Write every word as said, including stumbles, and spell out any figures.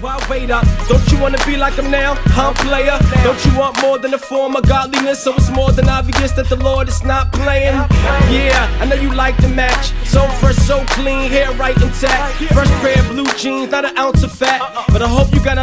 Why wait up? Don't you wanna be like him now? Huh, player? Don't you want more than a form of godliness? So it's more than obvious that the Lord is not playing. Yeah, I know you like the match. So fresh, so clean, hair right intact. Fresh pair of blue jeans, not an ounce of fat. But I hope you got